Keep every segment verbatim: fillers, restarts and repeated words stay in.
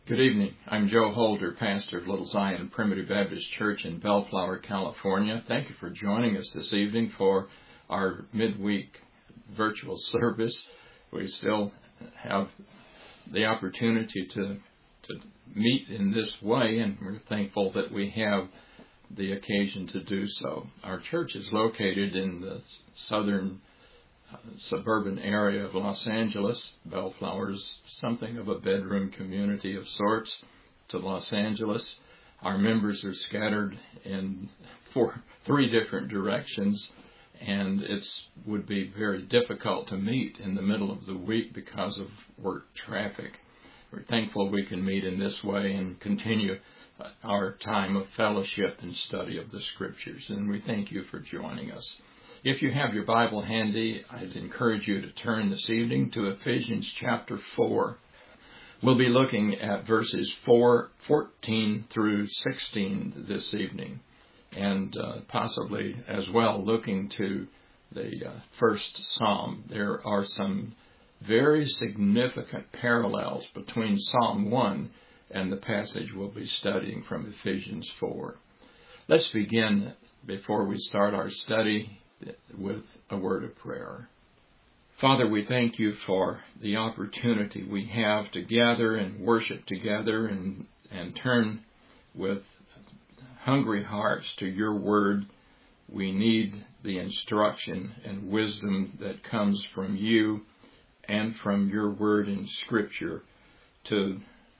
Good evening. I'm Joe Holder, pastor of Little Zion Primitive Baptist Church in Bellflower, California. Thank you for joining us this evening for our midweek virtual service. We still have the opportunity to to meet in this way, and we're thankful that we have the occasion to do so. Our church is located in the southern uh, suburban area of Los Angeles. Bellflower is something of a bedroom community of sorts to Los Angeles. Our members are scattered in four, three different directions, and it would be very difficult to meet in the middle of the week because of work traffic. We're thankful we can meet in this way and continue our time of fellowship and study of the Scriptures, and we thank you for joining us. If you have your Bible handy, I'd encourage you to turn this evening to Ephesians chapter four. We'll be looking at verses four, fourteen through sixteen this evening, and uh, possibly as well looking to the uh, first Psalm. There are some very significant parallels between Psalm one and the passage we'll be studying from Ephesians four. Let's begin, before we start our study, with a word of prayer. Father, we thank you for the opportunity we have to gather and worship together and, and turn with hungry hearts to your word. We need the instruction and wisdom that comes from you and from your word in Scripture to,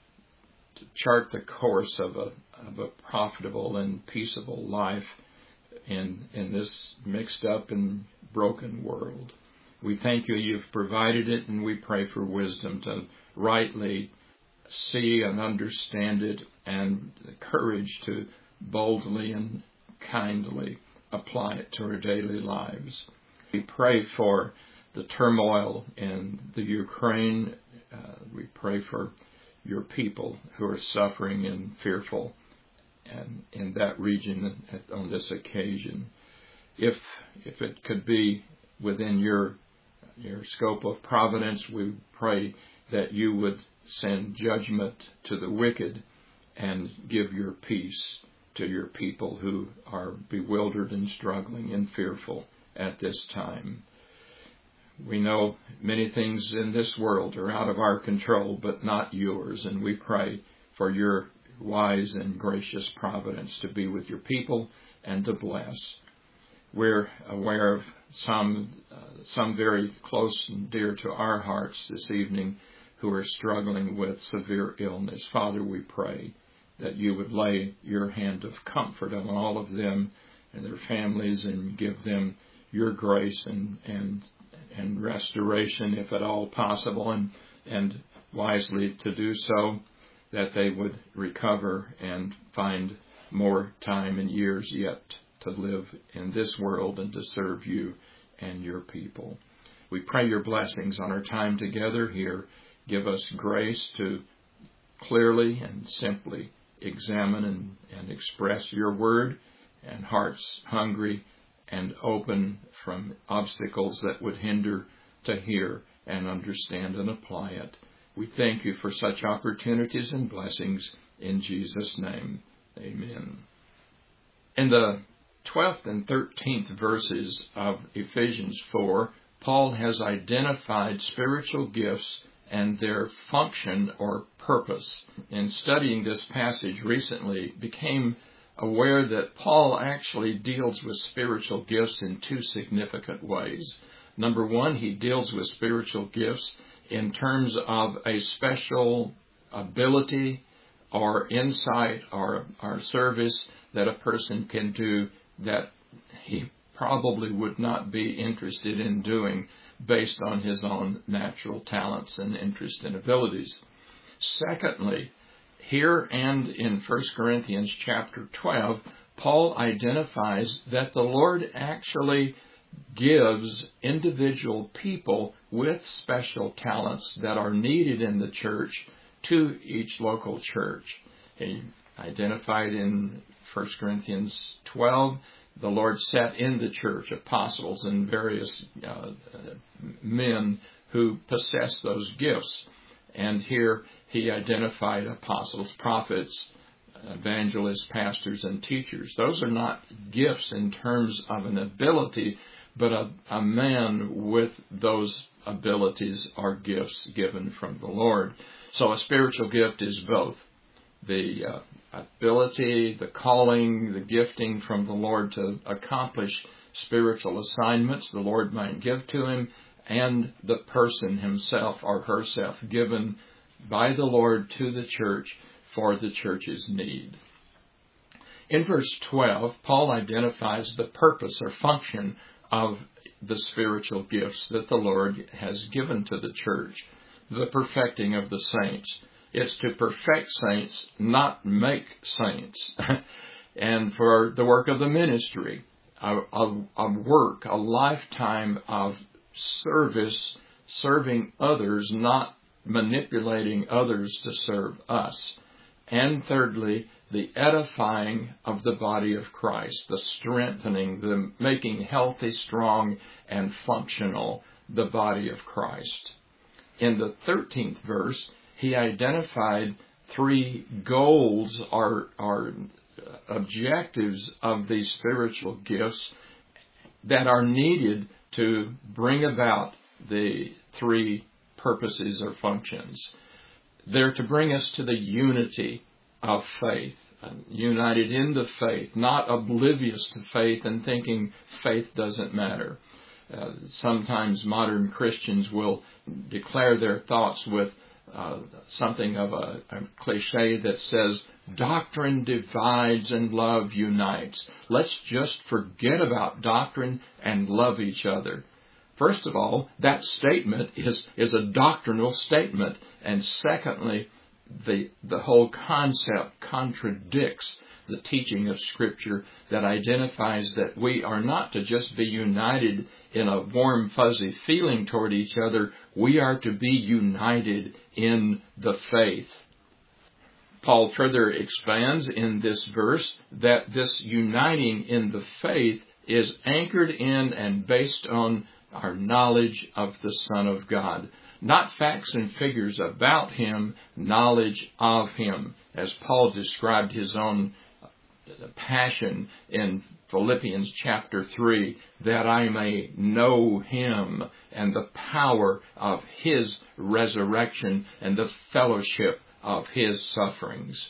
to chart the course of a, of a profitable and peaceable life in, in this mixed up and broken world. We thank you you've provided it, and we pray for wisdom to rightly see and understand it, and the courage to boldly and kindly apply it to our daily lives. We pray for the turmoil in the Ukraine. Uh, we pray for your people who are suffering and fearful and in that region on this occasion. If if it could be within your your scope of providence, we pray that you would send judgment to the wicked and give your peace to your people who are bewildered and struggling and fearful at this time. We know many things in this world are out of our control, but not yours, and we pray for your wise and gracious providence to be with your people and to bless. We're aware of some uh, some very close and dear to our hearts this evening who are struggling with severe illness. Father, we pray that you would lay your hand of comfort on all of them and their families and give them your grace and and and restoration, if at all possible, and and wisely to do so, that they would recover and find more time and years yet to live in this world and to serve you and your people. We pray your blessings on our time together here. Give us grace to clearly and simply examine and, and express your word, and hearts hungry and open from obstacles that would hinder to hear and understand and apply it. We thank you for such opportunities and blessings in Jesus' name. Amen. In the twelfth and thirteenth verses of Ephesians four, Paul has identified spiritual gifts and their function or purpose. In studying this passage recently, became aware that Paul actually deals with spiritual gifts in two significant ways. Number one, he deals with spiritual gifts in terms of a special ability or insight or, or service that a person can do that he probably would not be interested in doing based on his own natural talents and interest and abilities. Secondly, here and in First Corinthians chapter twelve, Paul identifies that the Lord actually gives individual people with special talents that are needed in the church to each local church. He identified in First Corinthians twelve, the Lord set in the church apostles and various uh, men who possess those gifts. And here he identified apostles, prophets, evangelists, pastors, and teachers. Those are not gifts in terms of an ability, but a, a man with those abilities are gifts given from the Lord. So a spiritual gift is both the uh, ability, the calling, the gifting from the Lord to accomplish spiritual assignments the Lord might give to him, and the person himself or herself given by the Lord to the church for the church's need. In verse twelve, Paul identifies the purpose or function of the spiritual gifts that the Lord has given to the church, the perfecting of the saints. It's to perfect saints, not make saints. And for the work of the ministry, a, a, a work, a lifetime of service, serving others, not manipulating others to serve us. And thirdly, the edifying of the body of Christ, the strengthening, the making healthy, strong, and functional the body of Christ. In the thirteenth verse, he identified three goals or, or objectives of these spiritual gifts that are needed to bring about the three purposes or functions. They're to bring us to the unity of faith, united in the faith, not oblivious to faith and thinking faith doesn't matter. Uh, sometimes modern Christians will declare their thoughts with uh, something of a, a cliche that says, doctrine divides and love unites. Let's just forget about doctrine and love each other. First of all, that statement is, is a doctrinal statement. And secondly, the, the whole concept contradicts the teaching of Scripture that identifies that we are not to just be united in a warm, fuzzy feeling toward each other. We are to be united in the faith. Paul further expands in this verse that this uniting in the faith is anchored in and based on our knowledge of the Son of God. Not facts and figures about Him, knowledge of Him. As Paul described his own passion in Philippians chapter three, that I may know Him and the power of His resurrection and the fellowship of His sufferings.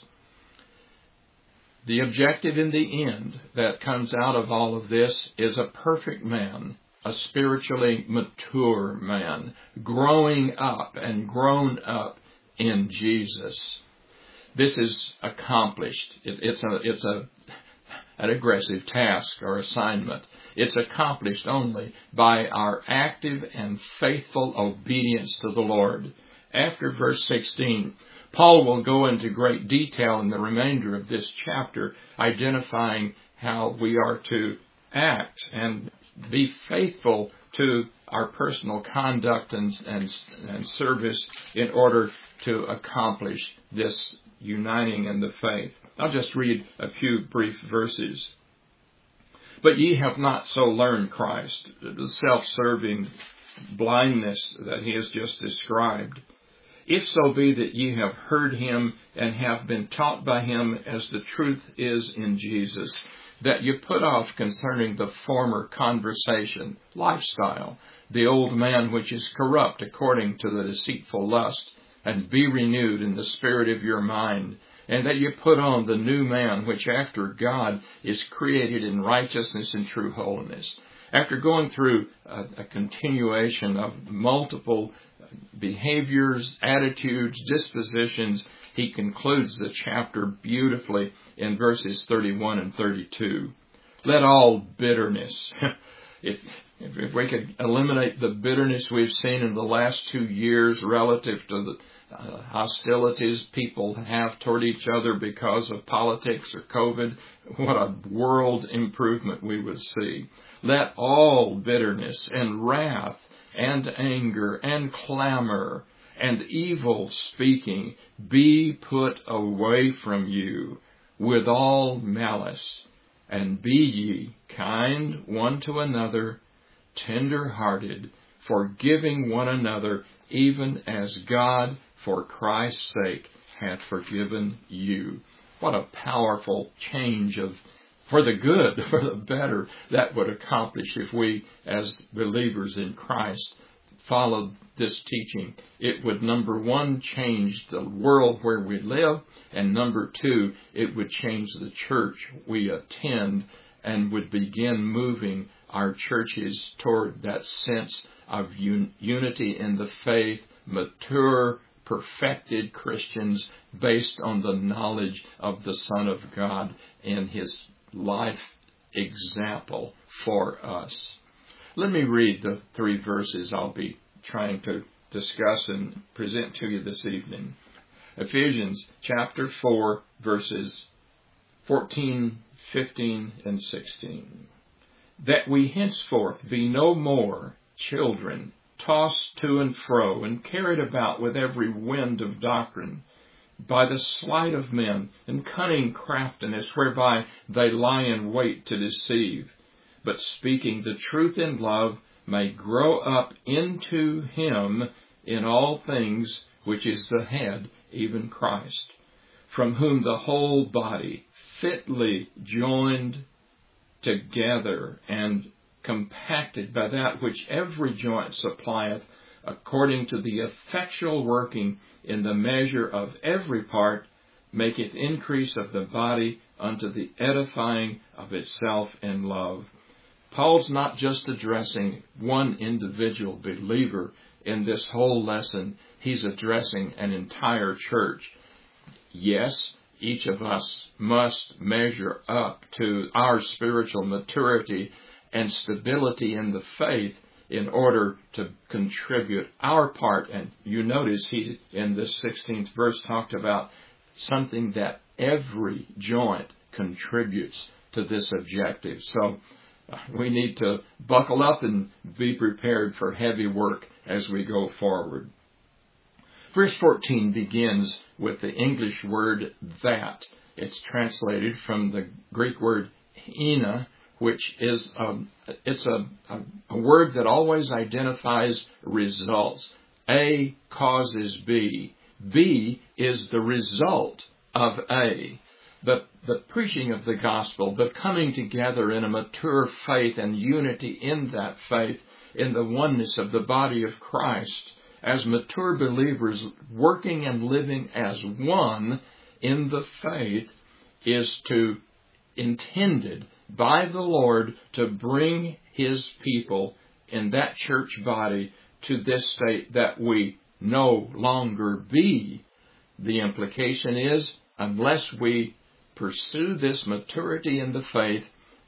The objective in the end that comes out of all of this is a perfect man, a spiritually mature man, growing up and grown up in Jesus. This is accomplished. It, it's a, it's a, an aggressive task or assignment. It's accomplished only by our active and faithful obedience to the Lord. After verse sixteen, Paul will go into great detail in the remainder of this chapter, identifying how we are to act and be faithful to our personal conduct and, and, and service in order to accomplish this uniting in the faith. I'll just read a few brief verses. But ye have not so learned Christ, the self-serving blindness that he has just described. If so be that ye have heard Him and have been taught by Him as the truth is in Jesus, that you put off concerning the former conversation, lifestyle, the old man which is corrupt according to the deceitful lust, and be renewed in the spirit of your mind, and that you put on the new man which after God is created in righteousness and true holiness. After going through a, a continuation of multiple behaviors, attitudes, dispositions, he concludes the chapter beautifully in verses thirty-one and thirty-two. Let all bitterness, if, if we could eliminate the bitterness we've seen in the last two years relative to the uh, hostilities people have toward each other because of politics or COVID, what a world improvement we would see. Let all bitterness and wrath and anger and clamor and evil speaking be put away from you with all malice, and be ye kind one to another, tender-hearted, forgiving one another, even as God for Christ's sake hath forgiven you. What a powerful change of, for the good, for the better, that would accomplish if we, as believers in Christ, followed this teaching. It would, number one, change the world where we live, and number two, it would change the church we attend and would begin moving our churches toward that sense of un- unity in the faith, mature, perfected Christians based on the knowledge of the Son of God and His life example for us. Let me read the three verses I'll be trying to discuss and present to you this evening. Ephesians chapter four, verses fourteen, fifteen, and sixteen. That we henceforth be no more children, tossed to and fro, and carried about with every wind of doctrine, by the sleight of men and cunning craftiness, whereby they lie in wait to deceive, but speaking the truth in love, may grow up into Him in all things, which is the head, even Christ, from whom the whole body, fitly joined together and compacted by that which every joint supplieth, according to the effectual working in the measure of every part, maketh increase of the body unto the edifying of itself in love. Paul's not just addressing one individual believer in this whole lesson. He's addressing an entire church. Yes, each of us must measure up to our spiritual maturity and stability in the faith in order to contribute our part. And you notice he, in this sixteenth verse, talked about something that every joint contributes to this objective. So uh, we need to buckle up and be prepared for heavy work as we go forward. Verse fourteen begins with the English word that. It's translated from the Greek word hina, which is a, it's a, a, a word that always identifies results. A causes B. B is the result of A. The, the preaching of the gospel, the coming together in a mature faith and unity in that faith, in the oneness of the body of Christ, as mature believers working and living as one in the faith, is to intended by the Lord to bring His people in that church body to this state that we no longer be. The implication is, unless we pursue this maturity in the faith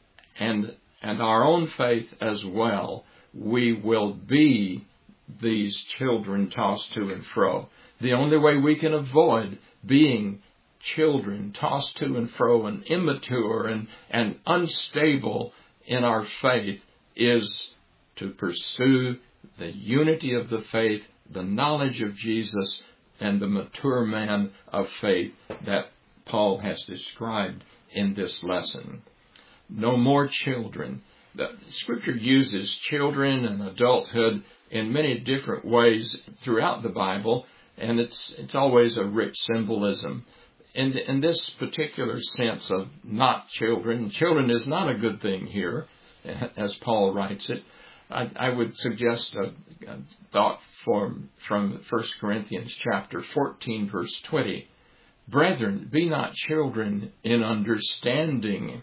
and and our own faith as well, we will be these children tossed to and fro. The only way we can avoid being children tossed to and fro and immature and, and unstable in our faith is to pursue the unity of the faith, the knowledge of Jesus, and the mature man of faith that Paul has described in this lesson. No more children. The Scripture uses children and adulthood in many different ways throughout the Bible, and it's it's always a rich symbolism. In, in this particular sense of not children, children is not a good thing here, as Paul writes it. I, I would suggest a, a thought from, from First Corinthians chapter fourteen, verse twenty. Brethren, be not children in understanding.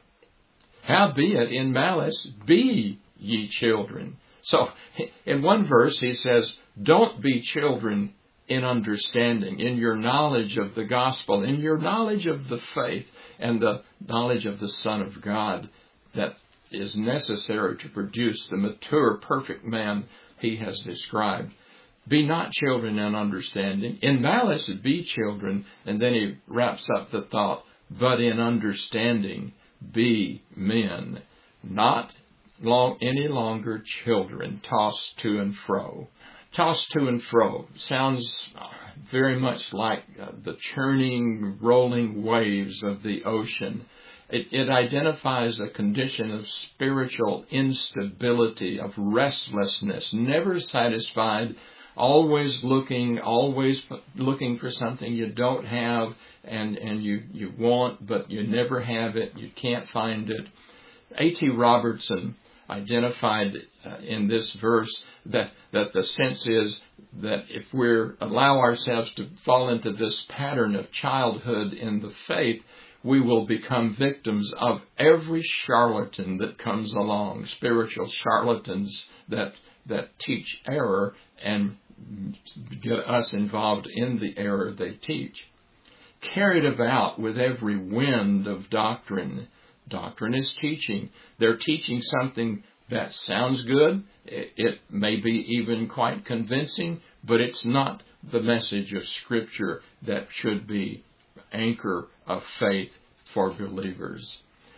Howbeit in malice be ye children. So in one verse he says, don't be children in understanding, in your knowledge of the gospel, in your knowledge of the faith and the knowledge of the Son of God that is necessary to produce the mature, perfect man he has described. Be not children in understanding. In malice be children. And then he wraps up the thought, but in understanding be men, not long, any longer children, tossed to and fro. Tossed to and fro sounds very much like uh, the churning, rolling waves of the ocean. It, it identifies a condition of spiritual instability, of restlessness, never satisfied, always looking, always looking for something you don't have and, and you, you want, but you never have it, you can't find it. A T Robertson identified uh, in this verse that, that the sense is that if we allow ourselves to fall into this pattern of childhood in the faith, we will become victims of every charlatan that comes along, spiritual charlatans that that teach error and get us involved in the error they teach. Carried about with every wind of doctrine. Doctrine is teaching. They're teaching something that sounds good. It may be even quite convincing, but it's not the message of Scripture that should be anchor of faith for believers.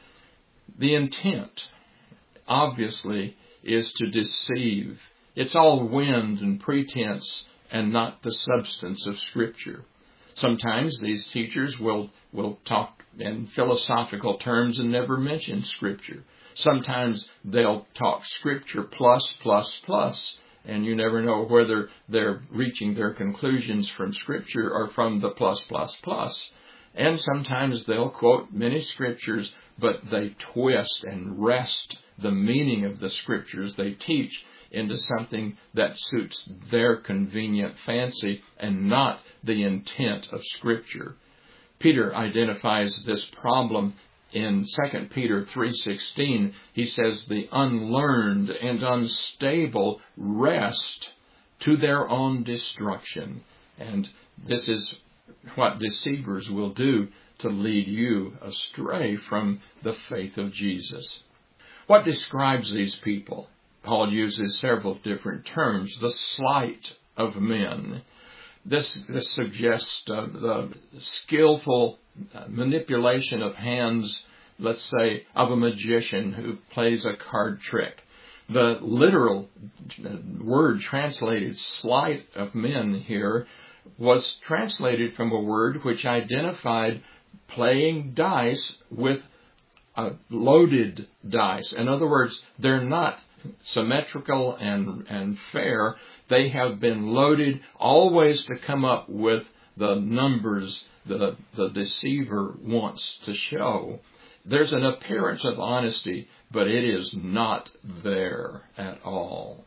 The intent, obviously, is to deceive. It's all wind and pretense and not the substance of Scripture. Sometimes these teachers will, will talk in philosophical terms and never mention Scripture. Sometimes they'll talk Scripture plus, plus, plus, and you never know whether they're reaching their conclusions from Scripture or from the plus, plus, plus. And sometimes they'll quote many Scriptures, but they twist and wrest the meaning of the Scriptures they teach into something that suits their convenient fancy and not the intent of Scripture. Peter identifies this problem in Second Peter three sixteen. He says, the unlearned and unstable rest to their own destruction. And this is what deceivers will do to lead you astray from the faith of Jesus. What describes these people? Paul uses several different terms. The sleight of men. This, this suggests uh, the skillful uh, manipulation of hands, let's say, of a magician who plays a card trick. The literal word translated sleight of men here was translated from a word which identified playing dice with uh, loaded dice. In other words, they're not symmetrical and, and fair. They have been loaded always to come up with the numbers the, the deceiver wants to show. There's an appearance of honesty, but it is not there at all.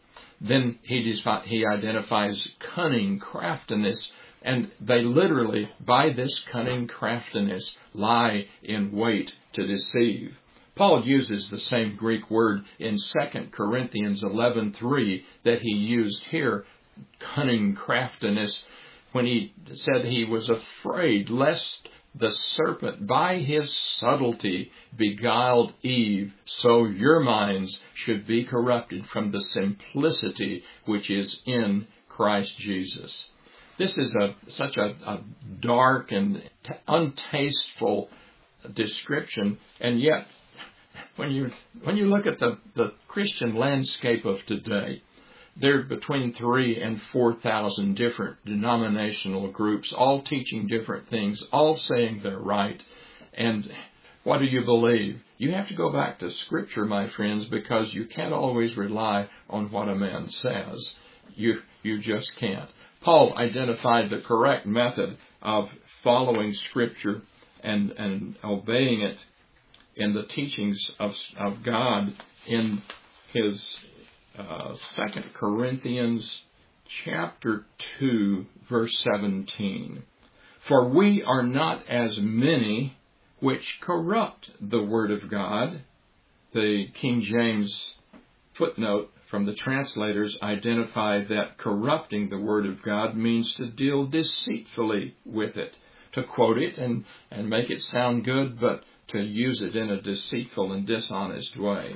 Then he, he identifies cunning craftiness, and they literally, by this cunning craftiness, lie in wait to deceive. Paul uses the same Greek word in Second Corinthians eleven three that he used here, cunning craftiness, when he said he was afraid lest the serpent by his subtlety beguiled Eve, so your minds should be corrupted from the simplicity which is in Christ Jesus. This is a such a, a dark and t- untasteful description, and yet when you when you look at the, the Christian landscape of today, there are between three and four thousand different denominational groups, all teaching different things, all saying they're right. And what do you believe? You have to go back to Scripture, my friends, because you can't always rely on what a man says. You you just can't. Paul identified the correct method of following Scripture and, and obeying it in the teachings of, of God in his uh, Second Corinthians chapter two, verse seventeen. For we are not as many which corrupt the word of God. The King James footnote from the translators identify that corrupting the word of God means to deal deceitfully with it, to quote it and, and make it sound good, but to use it in a deceitful and dishonest way.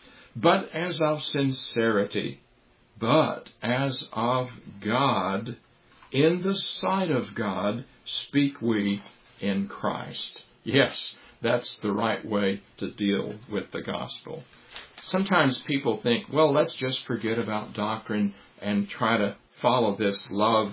But as of sincerity, but as of God, in the sight of God, speak we in Christ. Yes, that's the right way to deal with the gospel. Sometimes people think, well, let's just forget about doctrine and try to follow this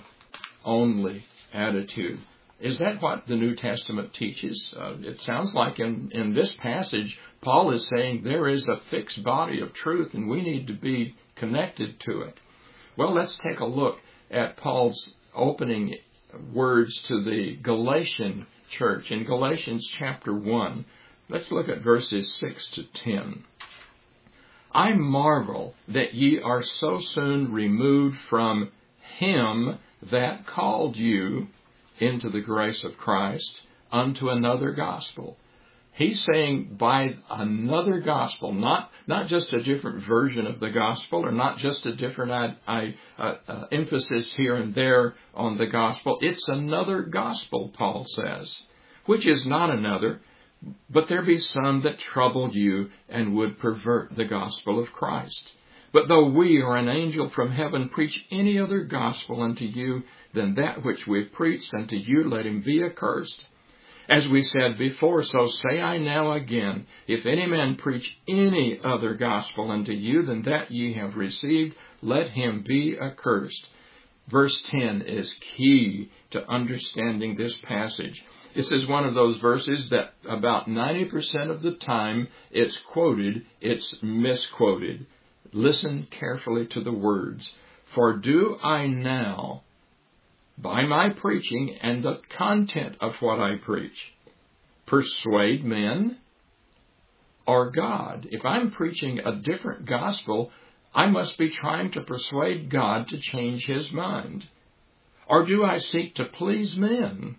love-only attitude. Is that what the New Testament teaches? Uh, it sounds like in, in this passage, Paul is saying there is a fixed body of truth and we need to be connected to it. Well, let's take a look at Paul's opening words to the Galatian church in Galatians chapter one. Let's look at verses six to ten. I marvel that ye are so soon removed from him that called you into the grace of Christ unto another gospel. He's saying by another gospel, not not just a different version of the gospel, or not just a different I, I, uh, uh, emphasis here and there on the gospel. It's another gospel, Paul says, which is not another, but there be some that trouble you and would pervert the gospel of Christ. But though we or an angel from heaven preach any other gospel unto you than that which we have preached unto you, let him be accursed. As we said before, so say I now again, if any man preach any other gospel unto you than that ye have received, let him be accursed. Verse ten is key to understanding this passage. This is one of those verses that about ninety percent of the time it's quoted, it's misquoted. Listen carefully to the words. For do I now, by my preaching and the content of what I preach, persuade men or God? If I'm preaching a different gospel, I must be trying to persuade God to change his mind. Or do I seek to please men?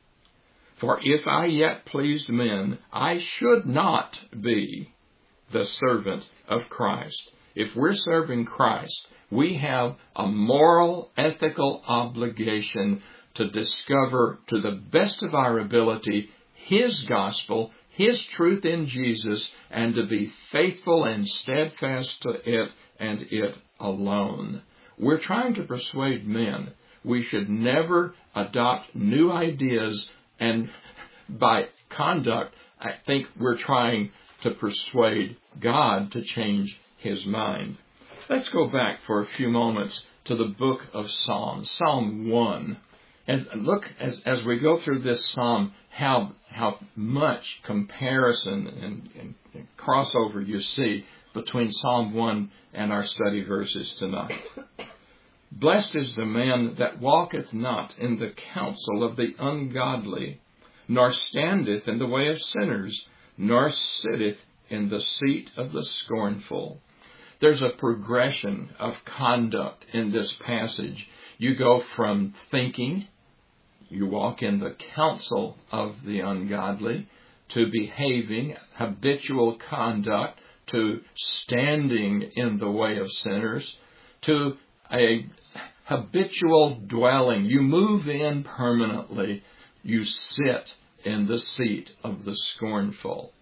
For if I yet pleased men, I should not be the servant of Christ. If we're serving Christ, we have a moral, ethical obligation to discover to the best of our ability his gospel, his truth in Jesus, and to be faithful and steadfast to it and it alone. We're trying to persuade men. We should never adopt new ideas, and by conduct, I think we're trying to persuade God to change his mind. Let's go back for a few moments to the book of Psalms, Psalm one. And look, as, as we go through this psalm, how how much comparison and, and, and crossover you see between Psalm one and our study verses tonight. Blessed is the man that walketh not in the counsel of the ungodly, nor standeth in the way of sinners, nor sitteth in the seat of the scornful. There's a progression of conduct in this passage. You go from thinking, you walk in the counsel of the ungodly, to behaving, habitual conduct, to standing in the way of sinners, to a habitual dwelling. You move in permanently. You sit in the seat of the scornful.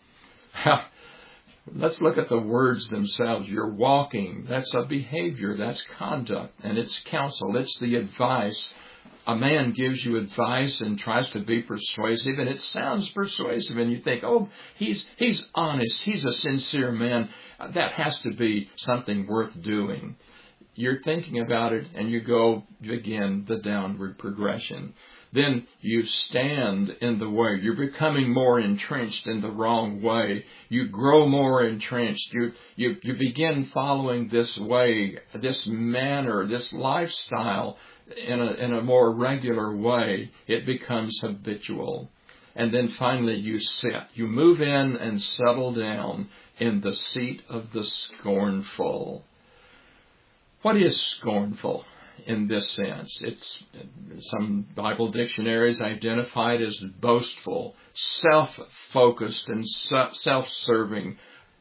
Let's look at the words themselves. You're walking. That's a behavior. That's conduct. And it's counsel. It's the advice. A man gives you advice and tries to be persuasive, and it sounds persuasive, and you think, oh, he's he's honest. He's a sincere man. That has to be something worth doing. You're thinking about it, and you go, again, the downward progression. Then you stand in the way. You're becoming more entrenched in the wrong way. You grow more entrenched. You, you, you begin following this way, this manner, this lifestyle in a, in a more regular way. It becomes habitual. And then finally you sit. You move in and settle down in the seat of the scornful. What is scornful in this sense? It's, some Bible dictionaries identify it as boastful, self-focused and self-serving,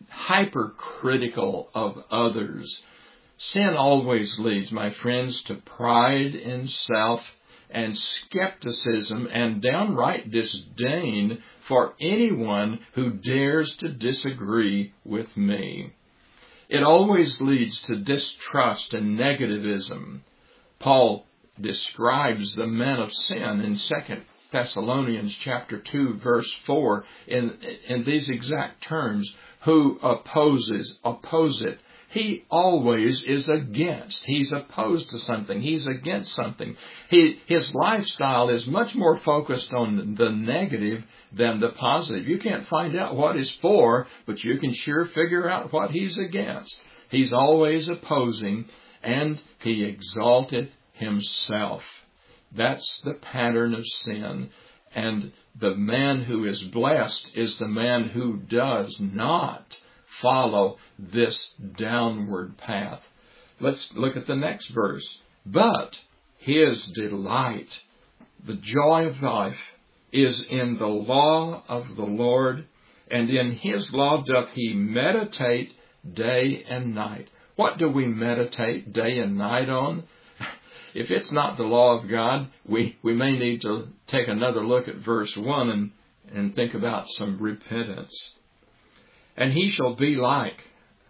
hypercritical of others. Sin always leads, my friends, to pride in self and skepticism and downright disdain for anyone who dares to disagree with me. It always leads to distrust and negativism. Paul describes the men of sin in Second Thessalonians chapter two, verse four, in, in these exact terms: who opposes, oppose it. He always is against. He's opposed to something. He's against something. He, his lifestyle is much more focused on the negative than the positive. You can't find out what he's for, but you can sure figure out what he's against. He's always opposing. and he exalteth himself. That's the pattern of sin. And the man who is blessed is the man who does not follow this downward path. Let's look at the next verse. But his delight, the joy of life, is in the law of the Lord, and in his law doth he meditate day and night. What do we meditate day and night on? If it's not the law of God, we, we may need to take another look at verse one and, and think about some repentance. And he shall be like,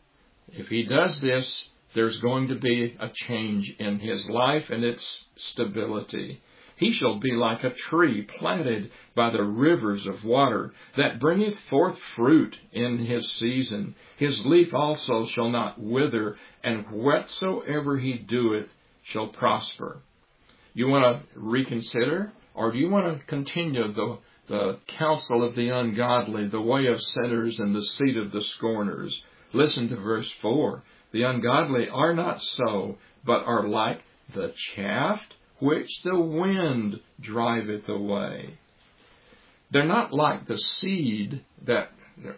if he does this, there's going to be a change in his life and its stability. He shall be like a tree planted by the rivers of water, that bringeth forth fruit in his season. His leaf also shall not wither, and whatsoever he doeth shall prosper. You want to reconsider, or do you want to continue the, the counsel of the ungodly, the way of sinners, and the seat of the scorners? Listen to verse four. The ungodly are not so, but are like the chaff which the wind driveth away. They're not like the seed that,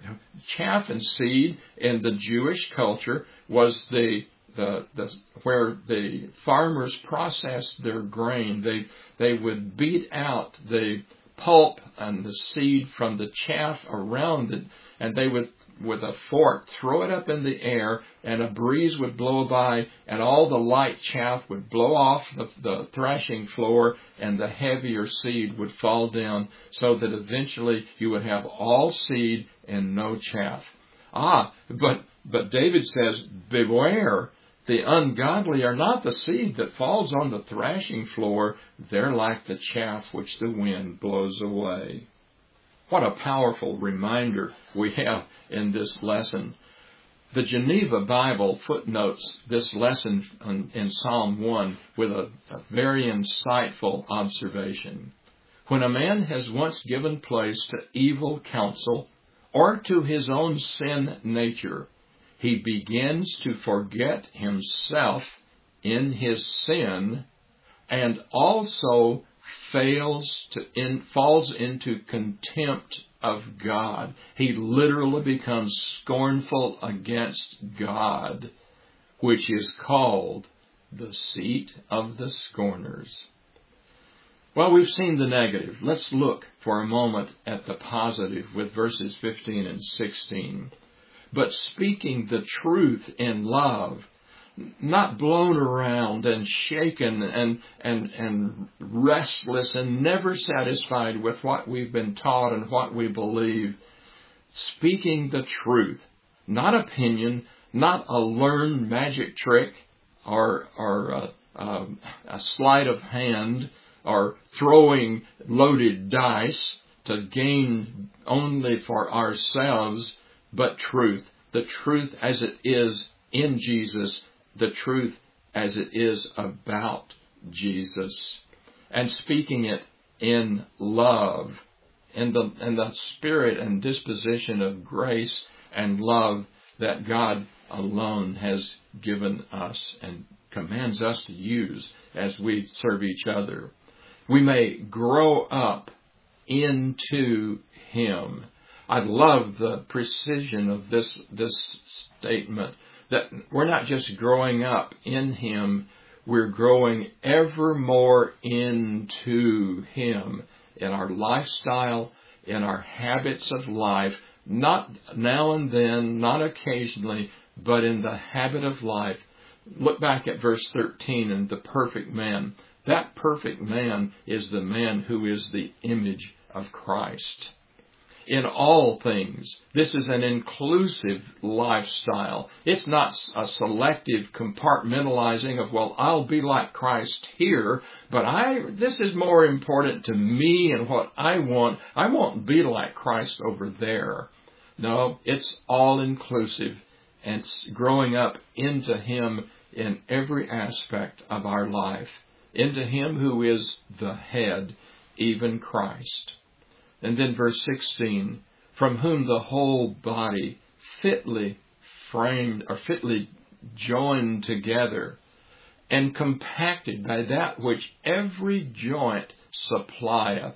chaff and seed in the Jewish culture was the The, the, where the farmers processed their grain. They, they would beat out the pulp and the seed from the chaff around it, and they would, with a fork, throw it up in the air, and a breeze would blow by, and all the light chaff would blow off the, the thrashing floor, and the heavier seed would fall down, so that eventually you would have all seed and no chaff. Ah, but, but David says, beware. The ungodly are not the seed that falls on the thrashing floor. They're like the chaff which the wind blows away. What a powerful reminder we have in this lesson. The Geneva Bible footnotes this lesson in Psalm one with a, a very insightful observation. When a man has once given place to evil counsel or to his own sin nature, he begins to forget himself in his sin, and also fails to in, falls into contempt of God. He literally becomes scornful against God, which is called the seat of the scorners. Well, we've seen the negative. Let's look for a moment at the positive with verses fifteen and sixteen. But speaking the truth in love, not blown around and shaken and, and, and restless and never satisfied with what we've been taught and what we believe. Speaking the truth, not opinion, not a learned magic trick or, or a, a, a sleight of hand or throwing loaded dice to gain only for ourselves, but truth, the truth as it is in Jesus, the truth as it is about Jesus, and speaking it in love, in the, in the spirit and disposition of grace and love that God alone has given us and commands us to use as we serve each other. We may grow up into Him. I love the precision of this, this statement, that we're not just growing up in Him, we're growing ever more into Him in our lifestyle, in our habits of life, not now and then, not occasionally, but in the habit of life. Look back at verse thirteen and the perfect man. That perfect man is the man who is the image of Christ. In all things, this is an inclusive lifestyle. It's not a selective compartmentalizing of, well, I'll be like Christ here, but I, this is more important to me and what I want. I won't be like Christ over there. No, it's all inclusive, and it's growing up into Him in every aspect of our life, into Him who is the head, even Christ. And then verse sixteen, from whom the whole body fitly framed or fitly joined together and compacted by that which every joint supplieth,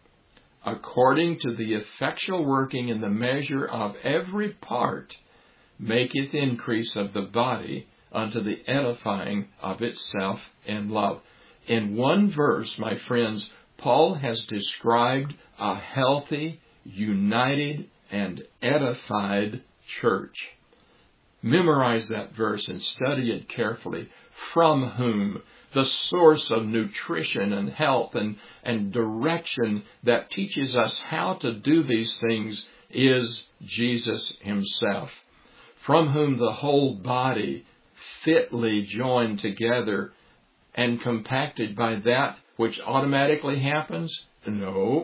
according to the effectual working in the measure of every part, maketh increase of the body unto the edifying of itself in love. In one verse, my friends, Paul has described a healthy, united, and edified church. Memorize that verse and study it carefully. From whom? The source of nutrition and health and, and direction that teaches us how to do these things is Jesus himself. From whom the whole body, fitly joined together and compacted by that which automatically happens? No.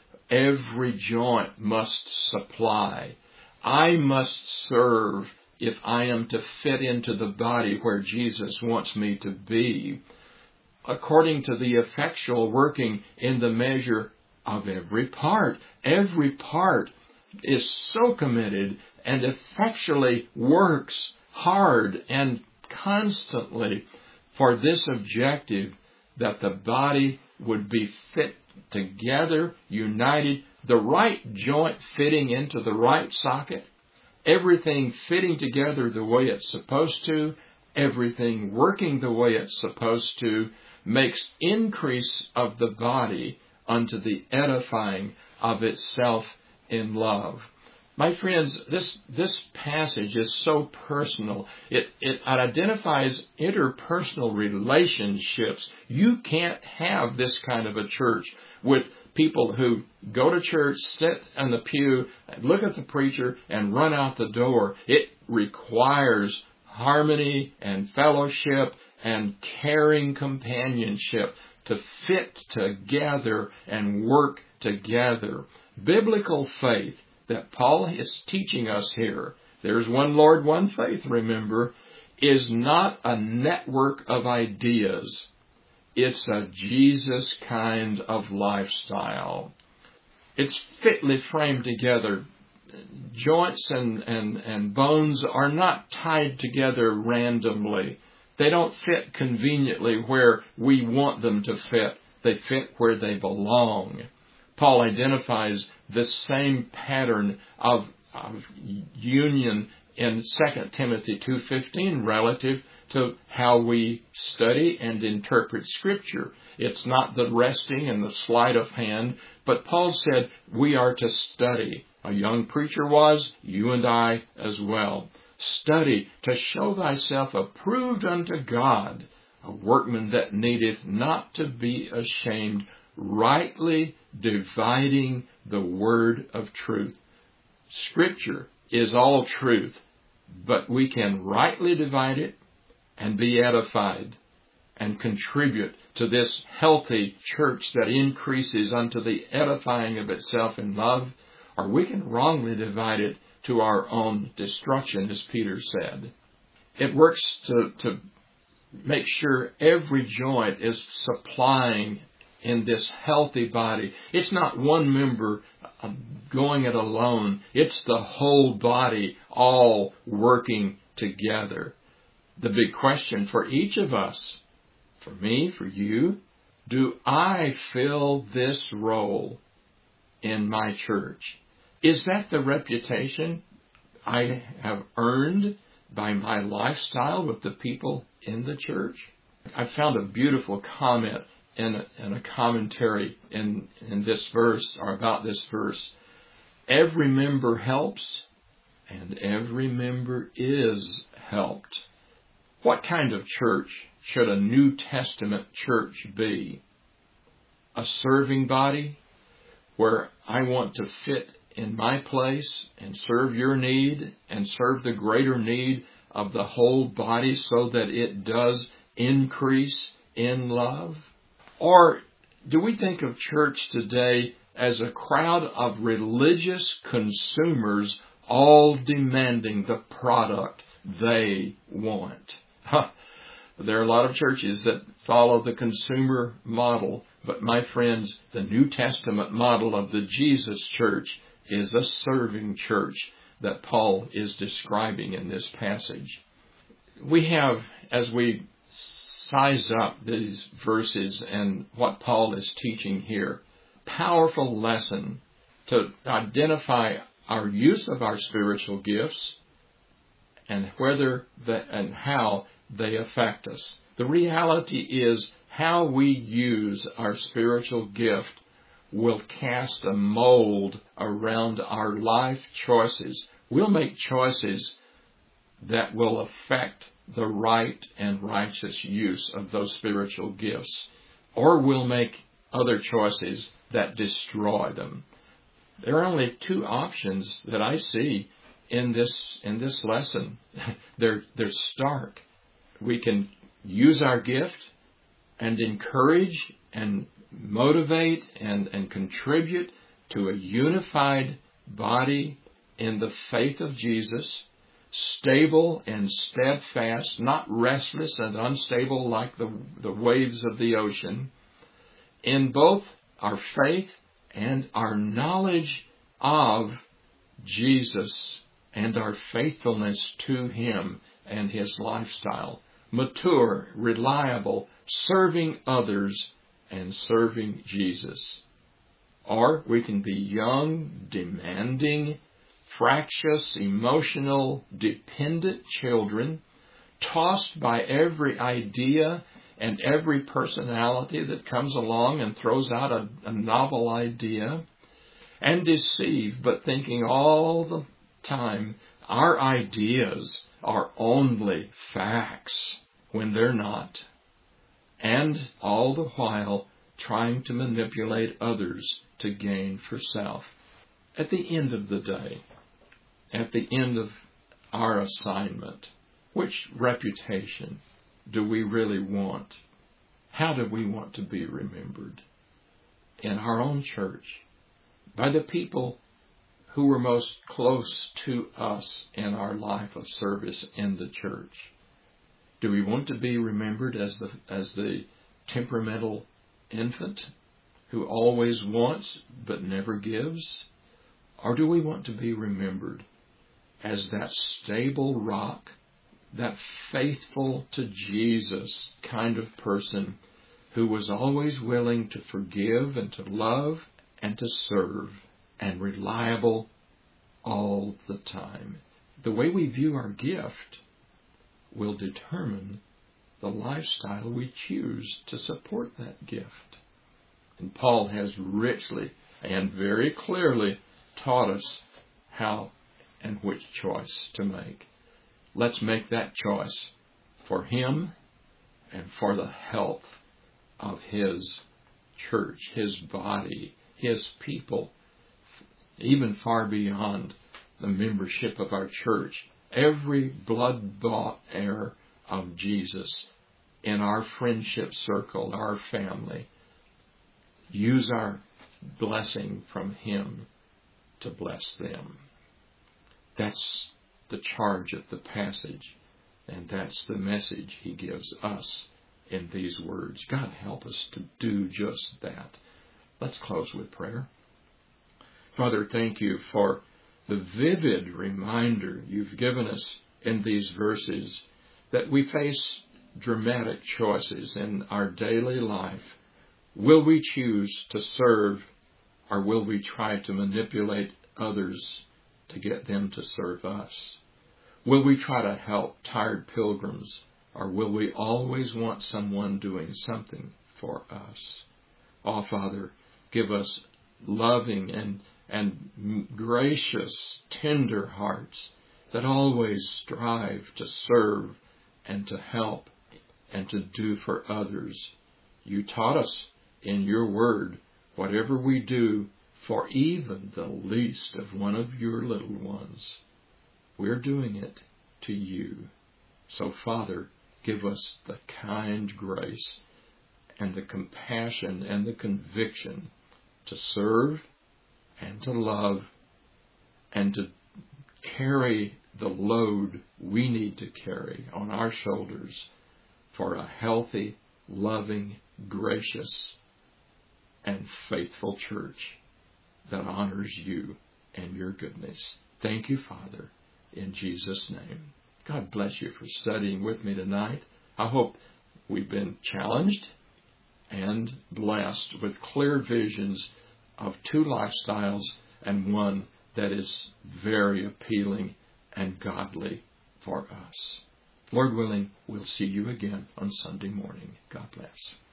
Every joint must supply. I must serve if I am to fit into the body where Jesus wants me to be, according to the effectual working in the measure of every part. Every part is so committed and effectually works hard and constantly for this objective, that the body would be fit together, united, the right joint fitting into the right socket, everything fitting together the way it's supposed to, everything working the way it's supposed to, makes increase of the body unto the edifying of itself in love. My friends, this this passage is so personal. It, it identifies interpersonal relationships. You can't have this kind of a church with people who go to church, sit on the pew, look at the preacher, and run out the door. It requires harmony and fellowship and caring companionship to fit together and work together. Biblical faith that Paul is teaching us here, there's one Lord, one faith, remember, is not a network of ideas. It's a Jesus kind of lifestyle. It's fitly framed together. Joints and, and, and bones are not tied together randomly. They don't fit conveniently where we want them to fit. They fit where they belong. Paul identifies the same pattern of, of union in Second Timothy two fifteen relative to how we study and interpret Scripture. It's not the resting and the sleight of hand, but Paul said we are to study. A young preacher was, you and I as well. Study to show thyself approved unto God, a workman that needeth not to be ashamed, rightly dividing the word of truth. Scripture is all truth, but we can rightly divide it and be edified and contribute to this healthy church that increases unto the edifying of itself in love, or we can wrongly divide it to our own destruction, as Peter said. It works to, to make sure every joint is supplying in this healthy body. It's not one member going it alone. It's the whole body all working together. The big question for each of us, for me, for you, do I fill this role in my church? Is that the reputation I have earned by my lifestyle with the people in the church? I found a beautiful comment in a, in a commentary in, in this verse, or about this verse. Every member helps, and every member is helped. What kind of church should a New Testament church be? A serving body where I want to fit in my place and serve your need and serve the greater need of the whole body so that it does increase in love? Or do we think of church today as a crowd of religious consumers all demanding the product they want? There are a lot of churches that follow the consumer model, but my friends, the New Testament model of the Jesus church is a serving church that Paul is describing in this passage. We have, as we size up these verses and what Paul is teaching here. Powerful lesson to identify our use of our spiritual gifts and whether the, and how they affect us. The reality is how we use our spiritual gift will cast a mold around our life choices. We'll make choices that will affect the right and righteous use of those spiritual gifts, or we'll make other choices that destroy them. There are only two options that I see in this in this lesson. they're they're stark. We can use our gift and encourage and motivate and, and contribute to a unified body in the faith of Jesus, stable and steadfast, not restless and unstable like the, the waves of the ocean, in both our faith and our knowledge of Jesus and our faithfulness to Him and His lifestyle. Mature, reliable, serving others and serving Jesus. Or we can be young, demanding, fractious, emotional, dependent children, tossed by every idea and every personality that comes along and throws out a, a novel idea, and deceived, but thinking all the time our ideas are only facts when they're not, and all the while trying to manipulate others to gain for self. At the end of the day, at the end of our assignment, which reputation do we really want? How do we want to be remembered? In our own church, by the people who were most close to us in our life of service in the church. Do we want to be remembered as the as the temperamental infant who always wants but never gives? Or do we want to be remembered as that stable rock, that faithful to Jesus kind of person who was always willing to forgive and to love and to serve and reliable all the time? The way we view our gift will determine the lifestyle we choose to support that gift. And Paul has richly and very clearly taught us how and which choice to make. Let's make that choice for Him and for the health of His church, His body, His people, even far beyond the membership of our church. Every blood-bought heir of Jesus in our friendship circle, our family, use our blessing from Him to bless them. That's the charge of the passage, and that's the message He gives us in these words. God help us to do just that. Let's close with prayer. Father, thank You for the vivid reminder You've given us in these verses that we face dramatic choices in our daily life. Will we choose to serve, or will we try to manipulate others to get them to serve us? Will we try to help tired pilgrims, or will we always want someone doing something for us? Oh, Father, give us loving and, and gracious, tender hearts that always strive to serve and to help and to do for others. You taught us in Your word, whatever we do for even the least of one of Your little ones, we're doing it to You. So, Father, give us the kind grace and the compassion and the conviction to serve and to love and to carry the load we need to carry on our shoulders for a healthy, loving, gracious, and faithful church that honors You and Your goodness. Thank You, Father, in Jesus' name. God bless you for studying with me tonight. I hope we've been challenged and blessed with clear visions of two lifestyles and one that is very appealing and godly for us. Lord willing, we'll see you again on Sunday morning. God bless.